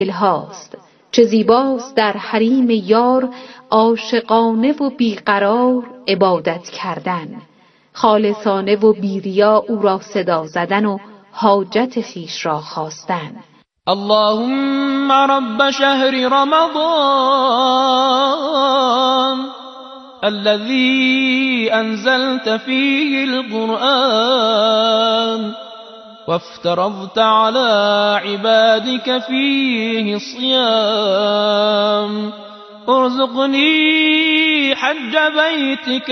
دلهاست. چه زیباست در حریم یار عاشقانه و بیقرار عبادت کردن، خالصانه و بیریا او را صدا زدن و حاجت خویش را خواستن. اللهم رب شهر رمضان الذي أنزلت فيه القرآن وافترضت على عبادك فيه الصيام ارزقني حج بيتك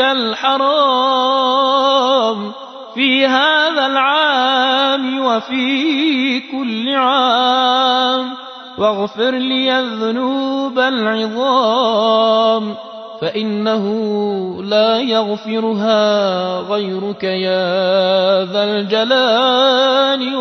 الحرام في هذا العام وفي كل عام واغفر لي الذنوب العظام فإنه لا يغفرها غيرك يا ذا الجلال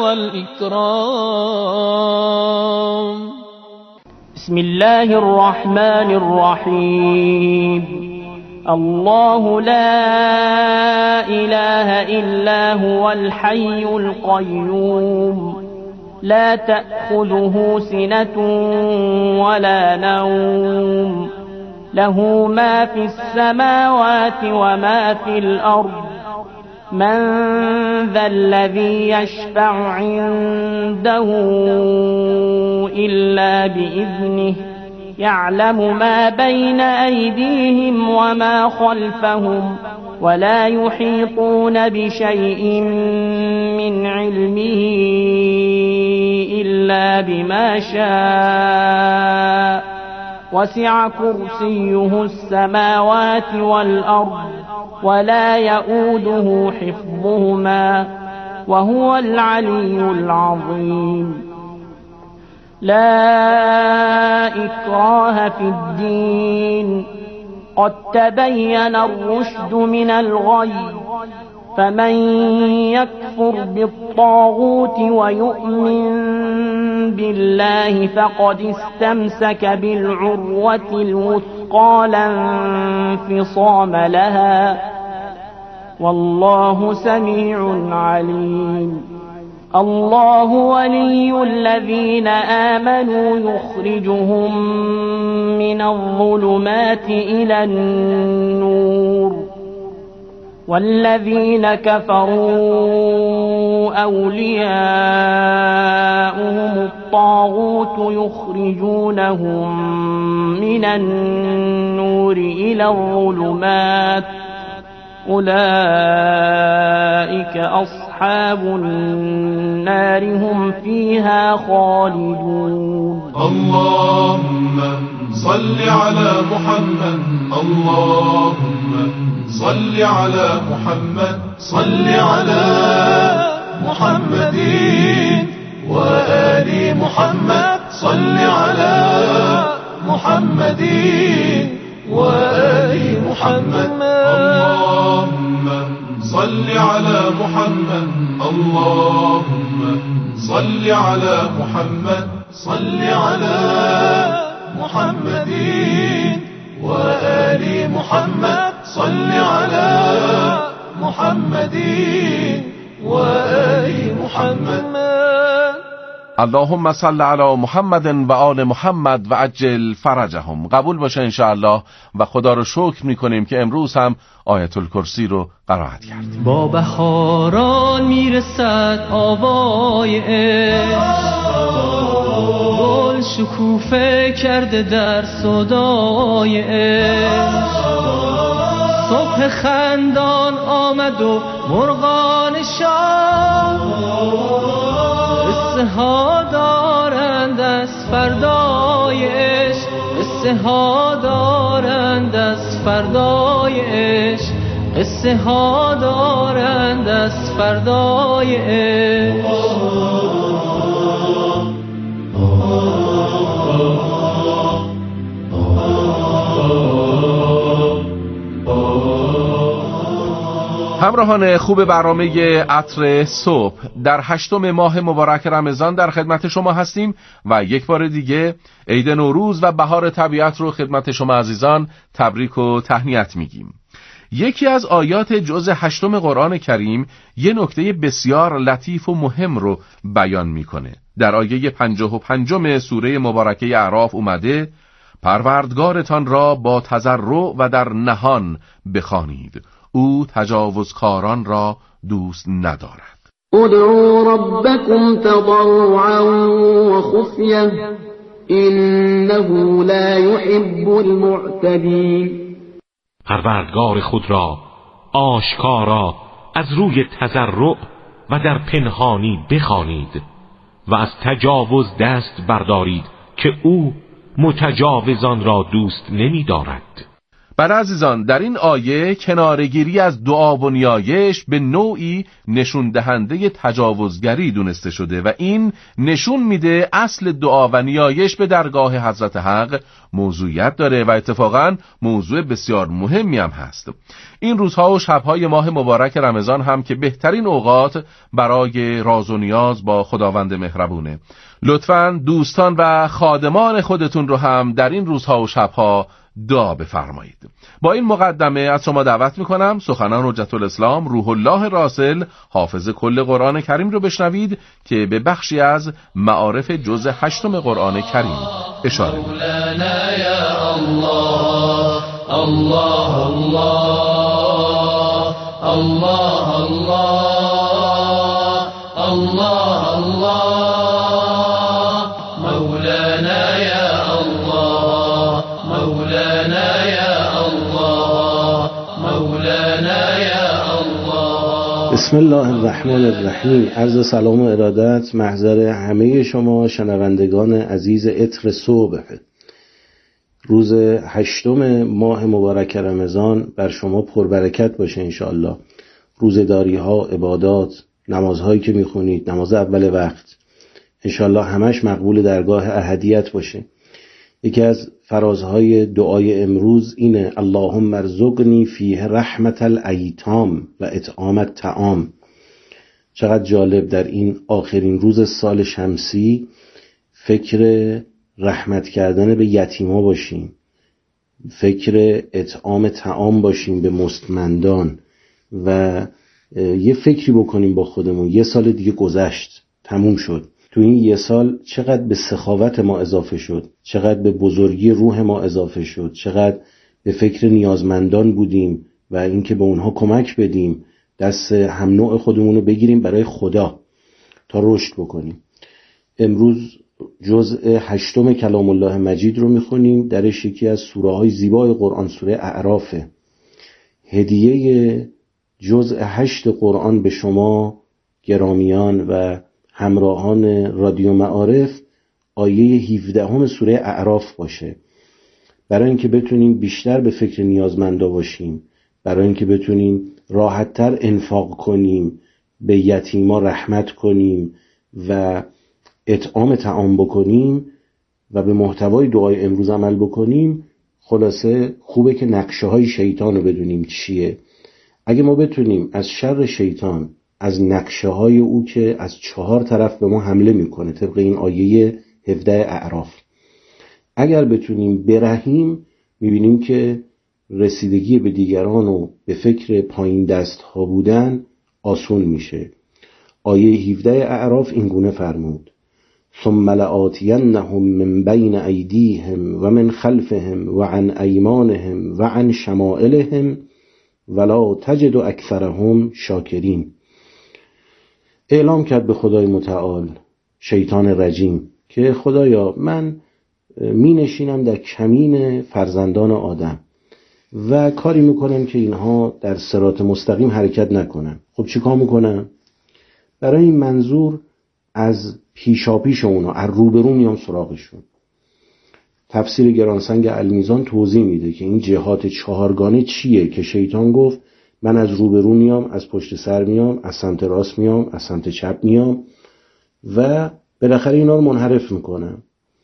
والإكرام. بسم الله الرحمن الرحيم. الله لا إله إلا هو الحي القيوم لا تأخذه سنة ولا نوم له ما في السماوات وما في الأرض من ذا الذي يشفع عنده إلا بإذنه يعلم ما بين أيديهم وما خلفهم ولا يحيطون بشيء من علمه إلا بما شاء وسع كرسيه السماوات والأرض ولا يؤوده حفظهما وهو العلي العظيم. لا إكراه في الدين قد تبين الرشد من الغي فمن يكفر بالطاغوت ويؤمن بالله فقد استمسك بالعروة الوثقى لا انفصام لها والله سميع عليم. الله ولي الذين آمنوا يخرجهم من الظلمات إلى النور والذين كفروا أولياؤهم الطاغوت يخرجونهم من النور إلى الظلمات أولئك أصحاب النار هم فيها خالدون. اللهم صل على محمد اللهم صل على محمد صل على محمد وآل محمد صل على محمد وآل محمد. اللهم صل على محمد اللهم صل على محمد صل على محمد وآل محمد صل على محمد وآل محمد. اللهم صل علی محمد و آل محمد و عجل فرجهم. قبول باشه انشاءالله و خدا رو شکر میکنیم که امروز هم آیت الکرسی رو قرائت کردیم. با بهاران میرسد آوای عشق گل شکوفه کرده در صدای عشق صبح خندان آمد و مرغان شاه قصه ها دارند از فردای عشق قصه ها دارند از فردای عشق قصه ها دارند از فردای عشق. همراهان خوب برنامه عطر صبح، در 8 ماه مبارک رمضان در خدمت شما هستیم و یک بار دیگه عید نوروز و بهار طبیعت رو خدمت شما عزیزان تبریک و تهنیت میگیم. یکی از آیات جزء 8 قرآن کریم یه نکته بسیار لطیف و مهم رو بیان میکنه. در آیه 55 سوره مبارکه اعراف اومده پروردگارتان را با تضرع و در نهان بخوانید، او تجاوزکاران را دوست ندارد. ادعوا ربكم تضرعا وخفية إنه لا يحب المعتدين. پروردگار خود را آشکارا از روی تضرع و در پنهانی بخوانید و از تجاوز دست بردارید که او متجاوزان را دوست نمی دارد. بله عزیزان، در این آیه کنارگیری از دعا و نیایش به نوعی نشون دهنده تجاوزگری دونسته شده و این نشون میده اصل دعا و نیایش به درگاه حضرت حق موضوعیت داره و اتفاقاً موضوع بسیار مهمی هم هست. این روزها و شبهای ماه مبارک رمضان هم که بهترین اوقات برای راز و نیاز با خداوند مهربونه. لطفاً دوستان و خادمان خودتون رو هم در این روزها و شبها دعا بفرمایید. با این مقدمه از شما دعوت میکنم سخنان حجت الاسلام روح الله راسل حافظ کل قرآن کریم رو بشنوید که به بخشی از معارف جزء 8 قرآن کریم اشاره می‌کنه. مولانا یا الله الله الله الله الله الله الله مولانا یا الله مولانا یا الله مولانا یا الله. بسم الله الرحمن الرحیم. عرض سلام و ارادت محضر همه شما شنوندگان عزیز عطر صبح. روز 8 ماه مبارک رمضان بر شما پربرکت باشه انشاءالله. روزداری ها، عبادات، نمازهایی که میخونید، نماز اول وقت انشاءالله همش مقبول درگاه احدیت باشه. یکی از فرازهای دعای امروز اینه: اللهم ارزقنی فیه رحمت الایتام و اطعام الطعام. چقدر جالب در این آخرین روز سال شمسی فکر رحمت کردن به یتیما باشیم، فکر اطعام طعام باشیم به مستمندان و یه فکری بکنیم با خودمون. یه سال دیگه گذشت، تموم شد. تو این یه سال چقدر به سخاوت ما اضافه شد، چقدر به بزرگی روح ما اضافه شد، چقدر به فکر نیازمندان بودیم و اینکه به اونها کمک بدیم، دست هم نوع خودمون رو بگیریم برای خدا تا رشد بکنیم. امروز جزء 8 کلام الله مجید رو میخونیم. درش یکی از سوره های زیبای قرآن سوره اعرافه. هدیه جزء 8 قرآن به شما گرامیان و همراهان رادیو معارف آیه 17 سوره اعراف باشه، برای اینکه بتونیم بیشتر به فکر نیازمندا باشیم، برای اینکه بتونیم راحت‌تر انفاق کنیم، به یتیما رحمت کنیم و اطعام طعام بکنیم و به محتوای دعای امروز عمل بکنیم. خلاصه خوبه که نقشه های شیطان رو بدونیم چیه. اگه ما بتونیم از شر شیطان، از نقشه های او که از 4 طرف به ما حمله میکنه طبق این آیه 17 اعراف، اگر بتونیم برهیم، میبینیم که رسیدگی به دیگران و به فکر پایین دست ها بودن آسون میشه. آیه 17 اعراف این گونه فرمود: ثم لآتینهم من بین ایدیهم و من خلفهم و عن ایمانهم و عن شمائلهم ولا تجد اکثرهم شاکرین. اعلام کرد به خدای متعال شیطان رجیم که خدایا من می نشینم در کمین فرزندان آدم و کاری میکنم که اینها در صراط مستقیم حرکت نکنن. خب چی کار میکنم؟ برای این منظور از پیشاپیش اونا، از روبرو میام سراغشون. تفسیر گرانسنگ المیزان توضیح میده که این جهات 4گانه چیه که شیطان گفت من از روبرو میام، از پشت سر میام، از سمت راست میام، از سمت چپ میام و بالاخره اینا رو منحرف میکنم.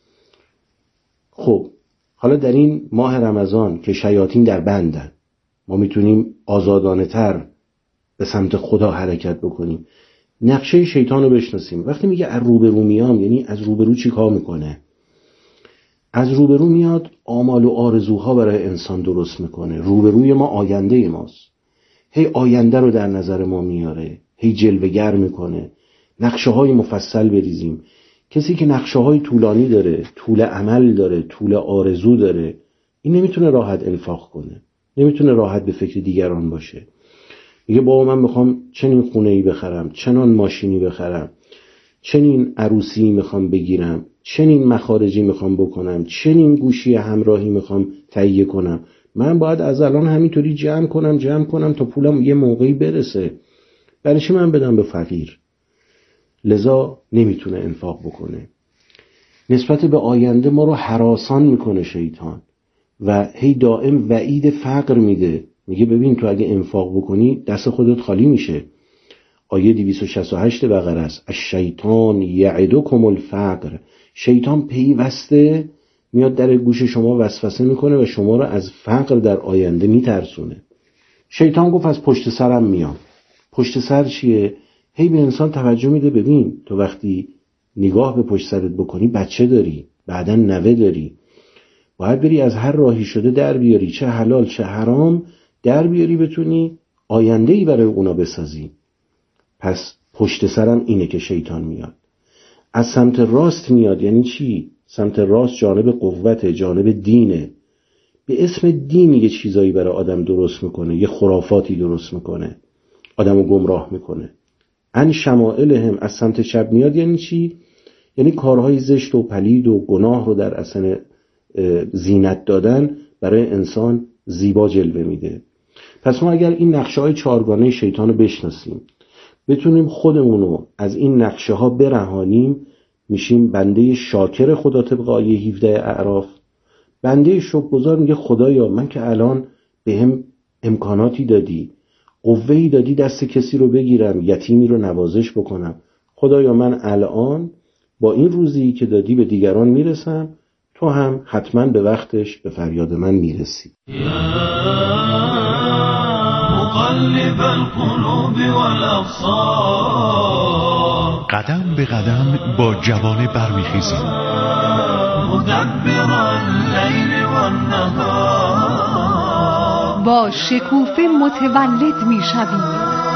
خب حالا در این ماه رمضان که شیاطین در بندن، ما میتونیم آزادانه تر به سمت خدا حرکت بکنیم. نقشه شیطان رو بشناسیم. وقتی میگه از روبرو میام، یعنی از روبرو چی کار میکنه؟ از روبرو میاد آمال و آرزوها برای انسان درست میکنه. روبروی ما آینده ماست، هی آینده رو در نظر ما میاره، هی جلوه‌گر میکنه. نقشه های مفصل بریزیم. کسی که نقشه های طولانی داره، طول عمل داره، طول آرزو داره، این نمیتونه راحت انفاق کنه، نمیتونه راحت به فکر دیگران باشه. میگه بابا من میخوام چنین خونه‌ای بخرم، چنان ماشینی بخرم، چنین عروسی میخوام بگیرم، چنین مخارجی میخوام بکنم، چنین گوشی همراهی میخوام تهیه کنم. من باید از الان همینطوری جمع کنم تا پولم یه موقعی برسه. برای چی من بدم به فقیر؟ لذا نمیتونه انفاق بکنه. نسبت به آینده ما رو هراسان میکنه شیطان و هی دائم وعید فقر میده. میگه ببین تو اگه انفاق بکنی دست خودت خالی میشه. آیه 268 بقره است. الشیطان یعدکم الفقر. شیطان پیوسته میاد در گوش شما وسوسه میکنه و شما رو از فقر در آینده میترسونه. شیطان گفت از پشت سرم میام. پشت سر چیه؟ هی به انسان توجه میده. ببین تو وقتی نگاه به پشت سرت بکنی بچه داری، بعدن نوه داری، باید بری از هر راهی شده در بیاری، چه حلال چه حرام در بیاری، بتونی آینده‌ای برای اونا بسازی. پس پشت سرم اینه که شیطان میاد. از سمت راست میاد. یعنی چی؟ سمت راست جانب قوت، جانب دینه. به اسم دین یه چیزایی برای آدم درست میکنه، یه خرافاتی درست میکنه، آدمو گمراه میکنه. ان شمائلهم از سمت چپ میاد. یعنی چی؟ یعنی کارهای زشت و پلید و گناه رو در اصل زینت دادن برای انسان زیبا جلوه میده. پس ما اگر این نقشه های چارگانه شیطان رو بشناسیم، بتونیم خودمونو از این نقشه ها برهانیم، میشیم بنده شاکر خدا طبق آیه 17 اعراف. بنده شکرگزار میگه خدایا من که الان بهم امکاناتی دادی، قوه‌ای دادی دست کسی رو بگیرم، یتیمی رو نوازش بکنم، خدایا من الان با این روزی که دادی به دیگران میرسم، تو هم حتما به وقتش به فریاد من میرسی. مقلب القلوب والابصار، قدم به قدم با جوانه برمیخیزیم. مدبر اللیل والنهار، با شکوفه متولد میشویم.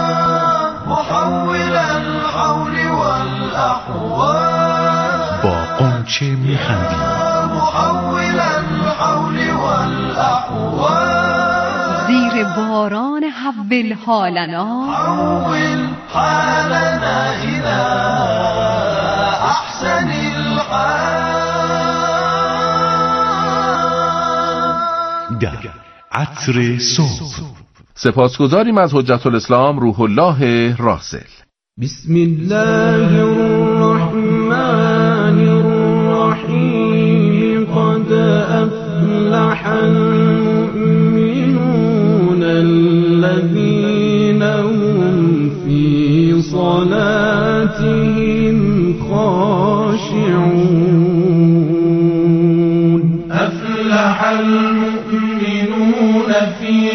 محول الحول والاحوال، با قنچه میخندیم. محول الحول والاحوال، زیر باران حول حالنا، حول حالنا الى احسن الحال. در عطر صبح سپاسگزاریم از حجت الاسلام روح الله راسل. بسم الله الرحمن الرحیم. قد افلح المؤمنون الذين هم في صلاتهم خاشعون. افلح المؤمنون في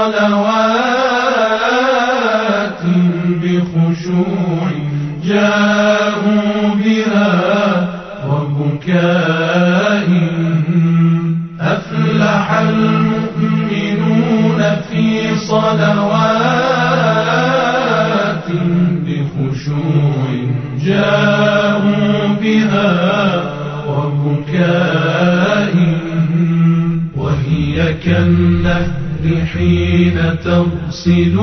صلوات بخشوع جاءوا بها وبكاء. أفلح المؤمنون في صلوات بخشوع جاءوا بها وبكاء. وهي كالنهر حين تغسل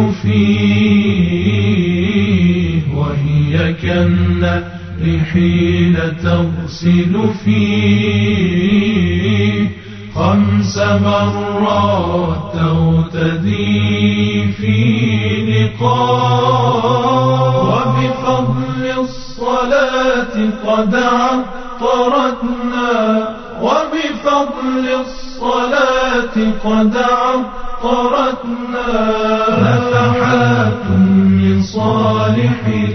فيه، وهي كالنهر حين تغسل فيه 5 مرات تغتدي في لقاء. وبفضل الصلاة قد عطرتنا، وبفضل الصلاة قد عطرتنا. نفحات من صالح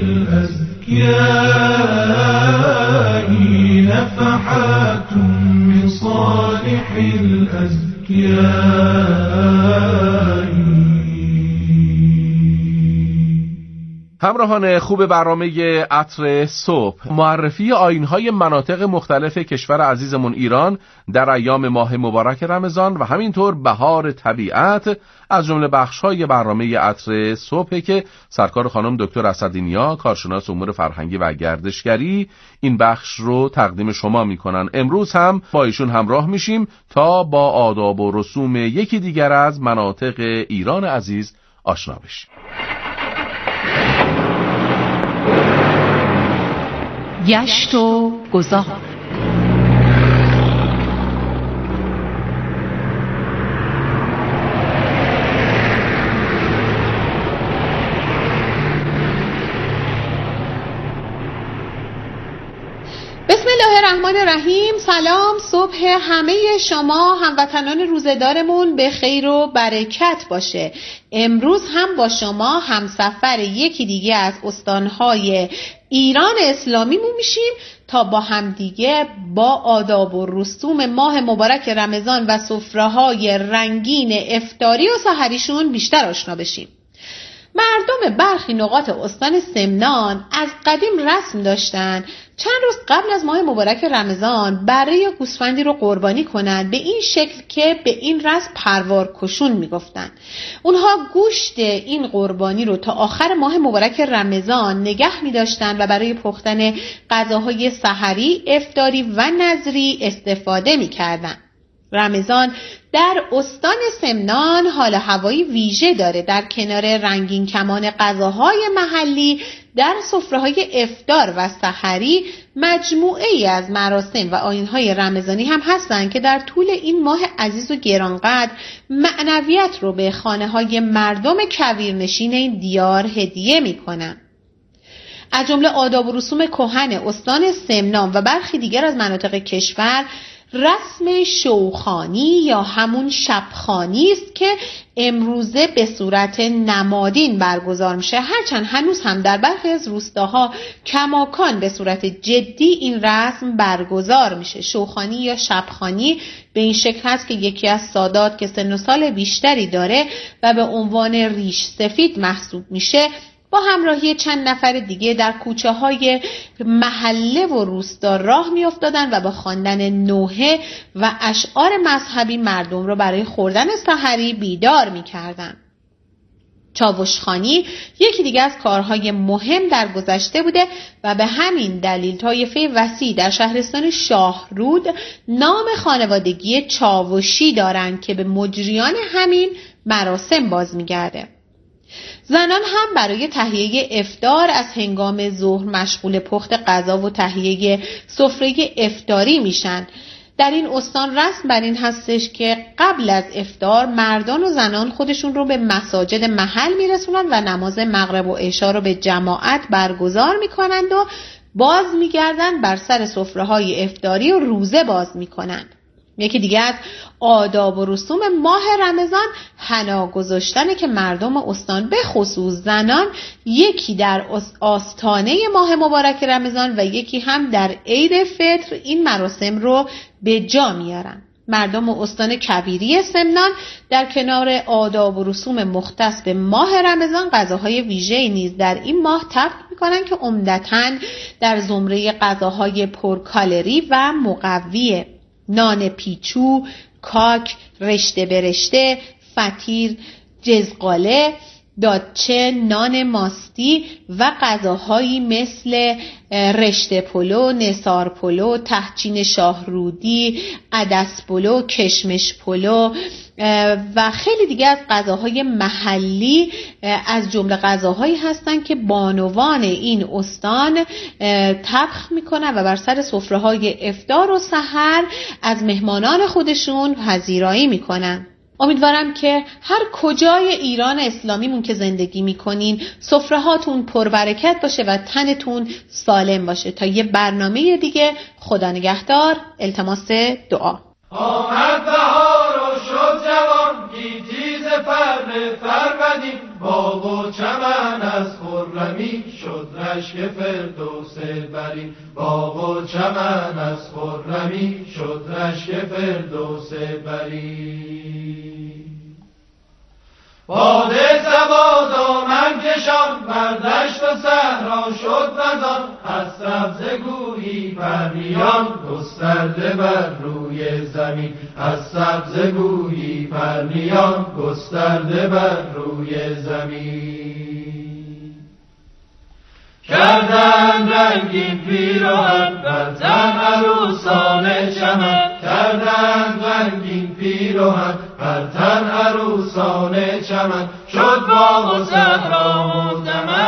الأزكياء، نفحات من صالح الأزكياء. همراهان خوب برنامه عطر صبح، معرفی آیین‌های مناطق مختلف کشور عزیزمون ایران در ایام ماه مبارک رمضان و همینطور بهار طبیعت از جمله بخش‌های برنامه عطر صبح که سرکار خانم دکتر اسدی‌نیا، کارشناس امور فرهنگی و گردشگری، این بخش رو تقدیم شما می‌کنن. امروز هم با ایشون همراه میشیم تا با آداب و رسوم یکی دیگر از مناطق ایران عزیز آشنا بشیم. گشت و گذار. بسم الله الرحمن الرحیم. سلام، صبح همه شما هموطنان روزدارمون به خیر و برکت باشه. امروز هم با شما همسفر یکی دیگه از استانهای ایران اسلامیمون میشیم تا با همدیگه با آداب و رسوم ماه مبارک رمضان و سفره‌های رنگین افطاری و سحریشون بیشتر آشنا بشیم. مردم برخی نقاط استان سمنان از قدیم رسم داشتن چند روز قبل از ماه مبارک رمضان بره یا گوسفندی رو قربانی کنند، به این شکل که به این رسم پروار کشون میگفتن. اونها گوشت این قربانی رو تا آخر ماه مبارک رمضان نگه می‌داشتن و برای پختن غذاهای سحری، افطاری و نظری استفاده می‌کردن. رمضان در استان سمنان حال هوایی ویژه داره. در کنار رنگین کمان غذاهای محلی در سفره‌های افطار و سحری مجموعه ای از مراسم و آیین‌های رمضانی هم هستند که در طول این ماه عزیز و گرانقدر معنویت رو به خانه‌های مردم کویرنشین این دیار هدیه می‌کنند. از جمله آداب و رسوم کهن استان سمنان و برخی دیگر از مناطق کشور رسم شوخانی یا همون شبخانی است که امروزه به صورت نمادین برگزار میشه، هرچند هنوز هم در برخی از روستاها کماکان به صورت جدی این رسم برگزار میشه. شوخانی یا شبخانی به این شکل هست که یکی از سادات که سن و سال بیشتری داره و به عنوان ریش سفید محسوب میشه با همراهی چند نفر دیگه در کوچه های محله و روستا راه می افتادن و با خواندن نوحه و اشعار مذهبی مردم را برای خوردن سحری بیدار می کردن. چاوشخانی یکی دیگه از کارهای مهم در گذشته بوده و به همین دلیل طایفه وسیع در شهرستان شاهرود نام خانوادگی چاوشی دارند که به مجریان همین مراسم باز می گرده. زنان هم برای تهیه افطار از هنگام ظهر مشغول پخت غذا و تهیه سفره افطاری میشن. در این استان رسم بر این هستش که قبل از افطار مردان و زنان خودشون رو به مساجد محل میرسونن و نماز مغرب و عشا رو به جماعت برگزار میکنند و باز میگردن بر سر سفره‌های افطاری و روزه باز میکنند. یکی دیگه از آداب و رسوم ماه رمضان حنا گذاشتنه که مردم استان به خصوص زنان یکی در آستانه ماه مبارک رمضان و یکی هم در عید فطر این مراسم رو به جا میارن. مردم استان کبیری سمنان در کنار آداب و رسوم مختص به ماه رمضان غذاهای ویژه‌ای نیز در این ماه طبخ میکنن که عمدتاً در زمره غذاهای پرکالری و مقویه. نان پیچو، کاک، رشته برشته، فطیر، جزقاله، دادچه، نان ماستی و غذاهایی مثل رشته پلو، نثار پلو، تهچین شاهرودی، عدس پلو، کشمش پلو و خیلی دیگه از غذاهای محلی از جمله غذاهایی هستند که بانوان این استان طبخ میکنن و بر سر سفره‌های افطار و سحر از مهمانان خودشون پذیرایی میکنن. امیدوارم که هر کجای ایران اسلامیمون که زندگی میکنین سفره هاتون پربرکت باشه و تنتون سالم باشه. تا یه برنامه دیگه، خدا نگهدار. التماس دعا. آمد بهار و شد جوان، گیتی ز پر فربدی، باغ و چمن از خرمی شد رشک فردوس بری. باغ و چمن از خرمی شد رشک فردوس بری. باده سبا دامن کشان بر دشت و صحرا شد وزان از سبزگویی پرنیان گسترده بر روی زمین از سبزگویی پرنیان گسترده بر روی زمین کردن رنگین پیراهن بر تن عروسان چمن کردن رنگین پیراهن بر تن عروسان چمن شد باغ و صحرا و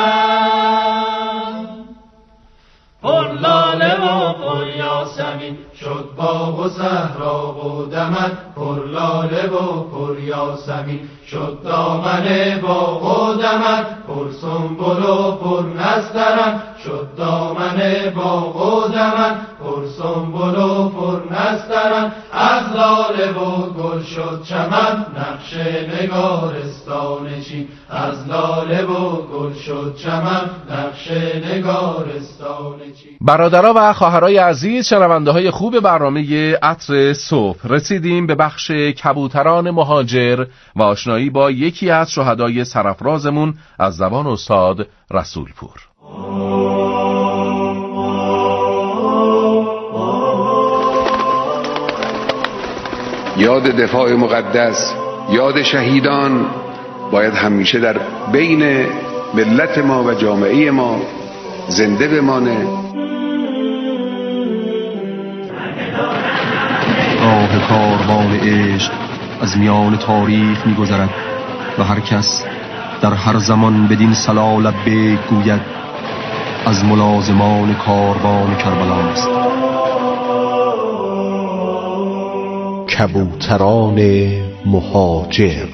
دمن پر لاله و پر یاسمین شد باغ و صحرا و دمن پر لاله و پر یاسمین شد دامن باغ و دمن پر سنبل و پر نسترن شد دامن باغ و دمن پر سنبل و پر نسترن از لاله و گل شد چمن نقش نگارستان چین از لاله و گل شد چمن نقش نگارستان چین. برادرها و خواهرای عزیز، شنونده‌های خوب برنامه عطر صبح، رسیدیم به بخش کبوتران مهاجر و آشنایی با یکی از شهدای سرافرازمون از زبان استاد رسولپور. یاد دفاع مقدس، یاد شهیدان باید همیشه در بین ملت ما و جامعه ما زنده بمانه. راه کاروان عشق از میان تاریخ می‌گذرد و هر کس در هر زمان بدین صلا لبیک گوید از ملازمان کاروان کربلا است. کبوتران مهاجر.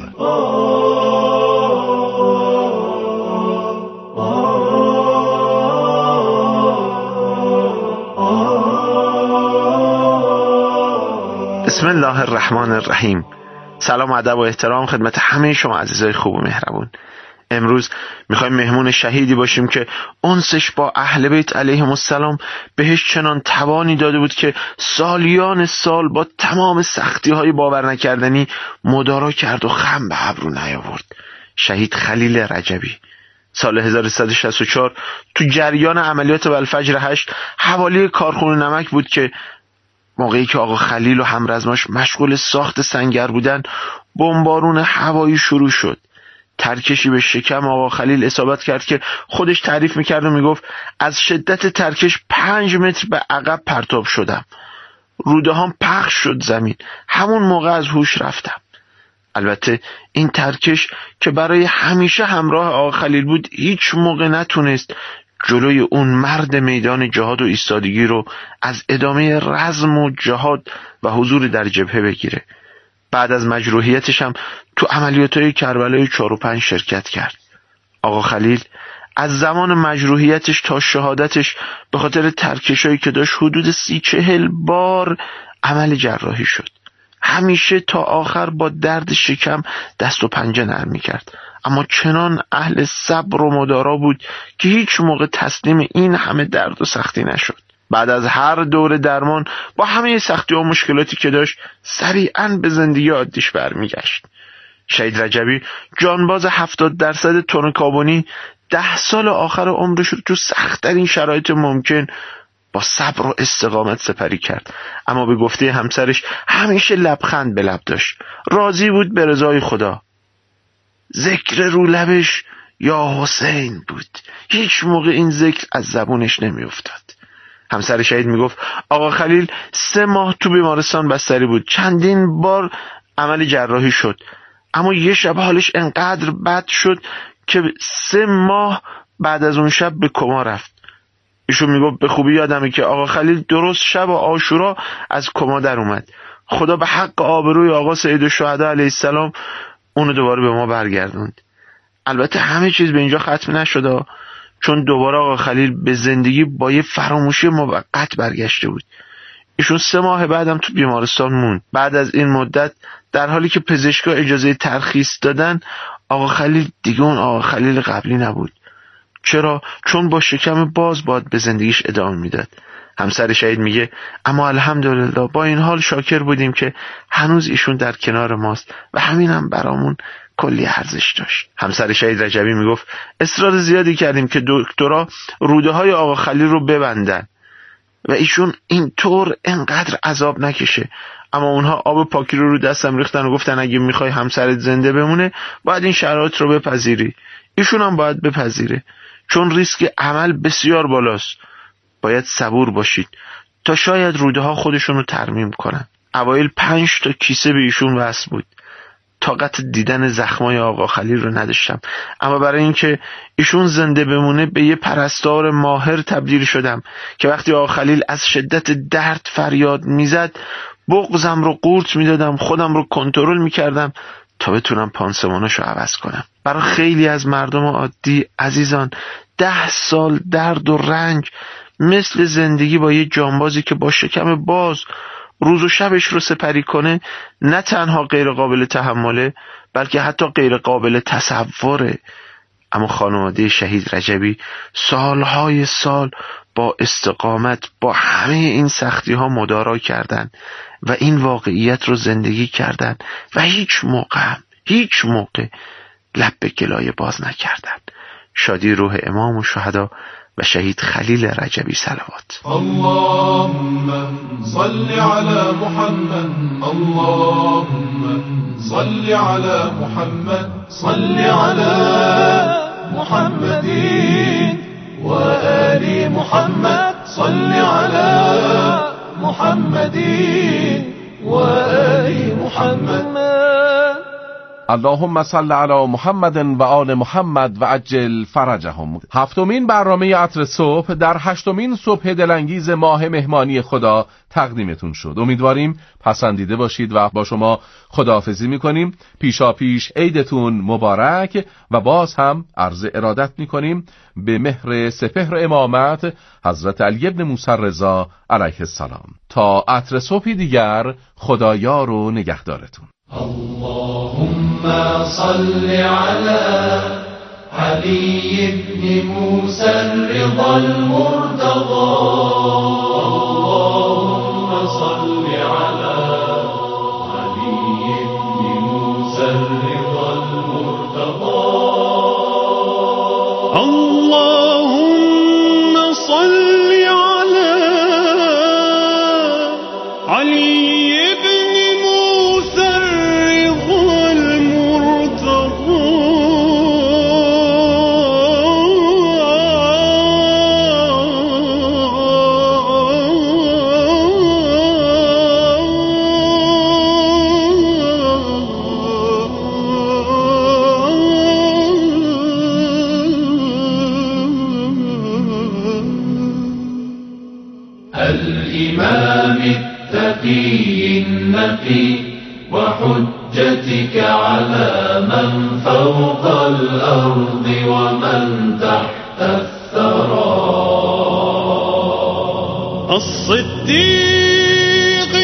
بسم الله الرحمن الرحیم. سلام و ادب و احترام خدمت همه شما عزیزای خوب و مهربون. امروز میخوایم مهمون شهیدی باشیم که انسش با اهل بیت علیهم السلام بهش چنان توانی داده بود که سالیان سال با تمام سختی های باور نکردنی مدارا کرد و خم به ابرو نیاورد. شهید خلیل رجبی سال 1364 تو جریان عملیات والفجر 8 حوالی کارخونه نمک بود که موقعی که آقا خلیل و همرزماش مشغول ساخت سنگر بودن، بمبارون هوایی شروع شد. ترکشی به شکم آقا خلیل اصابت کرد که خودش تعریف میکرد و میگفت از شدت ترکش 5 متر به عقب پرتاب شدم. روده هم پخش شد زمین. همون موقع از هوش رفتم. البته این ترکش که برای همیشه همراه آقا خلیل بود هیچ موقع نتونست جلوی اون مرد میدان جهاد و ایستادگی رو از ادامه رزم و جهاد و حضور در جبهه بگیره. بعد از مجروحیتش هم تو عملیات‌های کربلای 4 و 5 شرکت کرد. آقا خلیل از زمان مجروحیتش تا شهادتش به خاطر ترکشایی که داشت حدود 30-40 بار عمل جراحی شد. همیشه تا آخر با درد شکم دست و پنجه نرم می‌کرد، اما چنان اهل صبر و مدارا بود که هیچ موقع تسلیم این همه درد و سختی نشد. بعد از هر دور درمان با همه سختی و مشکلاتی که داشت سریعاً به زندگی عادیش برمیگشت. شهید رجبی جانباز 70% تن کابونی 10 سال آخر عمرش رو تو سخت‌ترین شرایط ممکن با صبر و استقامت سپری کرد، اما به گفته همسرش همیشه لبخند به لب داشت. راضی بود به رضای خدا. ذکر رو لبش یا حسین بود. هیچ موقع این ذکر از زبونش نمی افتاد. همسر شهید می گفت آقا خلیل 3 ماه تو بیمارستان بستری بود. چندین بار عمل جراحی شد، اما یه شب حالش انقدر بد شد که 3 ماه بعد از اون شب به کما رفت. ایشون می گفت به خوبی یادمه که آقا خلیل درست شب عاشورا از کما در اومد. خدا به حق آبروی آقا سید الشهدا علیه السلام اونو دوباره به ما برگردوند. البته همه چیز به اینجا ختم نشده، چون دوباره آقا خلیل به زندگی با یه فراموشی موقت برگشته بود. ایشون 3 ماه بعدم تو بیمارستان موند. بعد از این مدت در حالی که پزشکا اجازه ترخیص دادن، آقا خلیل دیگه اون آقا خلیل قبلی نبود. چرا؟ چون با شکم باز باید به زندگیش ادامه میداد. همسر شهید میگه اما الحمدلله با این حال شاکر بودیم که هنوز ایشون در کنار ماست و همین هم برامون کلی ارزش داشت. همسر شهید رجبی میگفت اصرار زیادی کردیم که دکترها روده های آقا خلیل رو ببندن و ایشون اینطور انقدر عذاب نکشه، اما اونها آب پاکی رو دستم ریختن و گفتن اگه میخوای همسرت زنده بمونه باید این شرایط رو بپذیری. ایشون هم باید بپذیره، چون ریسک عمل بسیار بالاست. باید صبور باشید تا شاید روده ها خودشون رو ترمیم کنن. اوایل 5 تا کیسه به ایشون وصل بود. طاقت دیدن زخمای آقا خلیل رو نداشتم، اما برای اینکه ایشون زنده بمونه به یه پرستار ماهر تبدیل شدم که وقتی آقا خلیل از شدت درد فریاد میزد بغضم رو قورت میدادم، خودم رو کنترل میکردم تا بتونم پانسماناشو عوض کنم. برای خیلی از مردم عادی عزیزان 10 سال درد و رنج مثل زندگی با یه جانبازی که با شکم باز روز و شبش رو سپری کنه نه تنها غیر قابل تحمله بلکه حتی غیر قابل تصوره. اما خانواده شهید رجبی سالهای سال با استقامت با همه این سختی ها مدارا کردند و این واقعیت رو زندگی کردند و هیچ موقع لب به گلایه باز نکردند. شادی روح امام و شهدا و شهید خلیل رجبی صلوات. اللهم صل على محمد، اللهم صل على محمد، صل على محمد وآل محمد، صل على محمد وآل محمد. اللهم صل علی محمد و آل محمد و عجل فرجهم. 7مین برنامه عطر صبح در 8مین صبح دلانگیز ماه مهمانی خدا تقدیمتون شد. امیدواریم پسندیده باشید و با شما خداحافظی میکنیم. پیشا پیش عیدتون مبارک و باز هم عرض ارادت میکنیم به مهر سپهر امامت حضرت علی بن موسی رضا علیه السلام. تا عطر صبحی دیگر خدایار و نگهدارتون. اللهم صل على علي بن موسى الرضا المرتضى، اللهم صل على علي بن موسى الرضا المرتضى، اللهم صل على علي الإمام التقي النقي وحجتك على من فوق الأرض ومن تحت الثرى، الصديق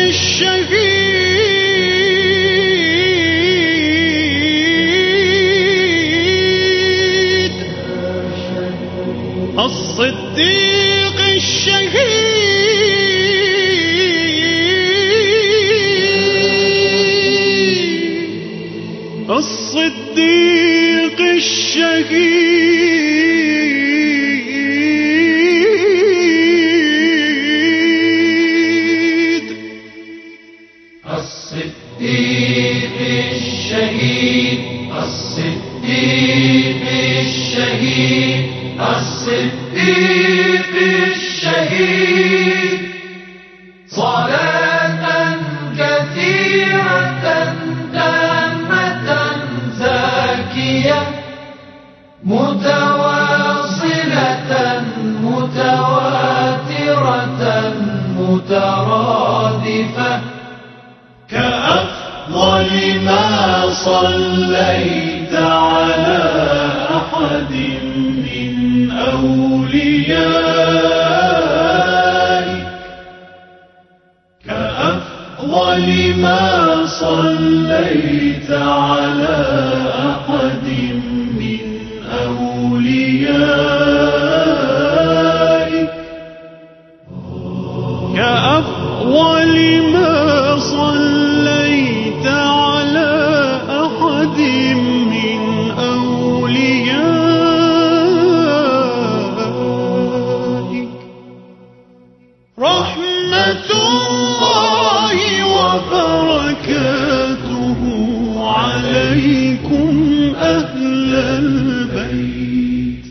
الشهيد، الصديق الشهيد، الصديق الشهيد، الصديق الشهيد، الصديق الشهيد، الصديق الشهيد. صلاة كثيرة تامة زاكية متواصلة متواترة مترادفة، كأفضل ما صليت على أحد من أوليائك، كأفضل ما صليت على أحد من أوليائك، كأفضل ما صليت على أحد بكم أهل البيت.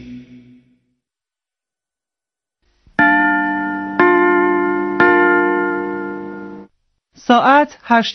ساعت 8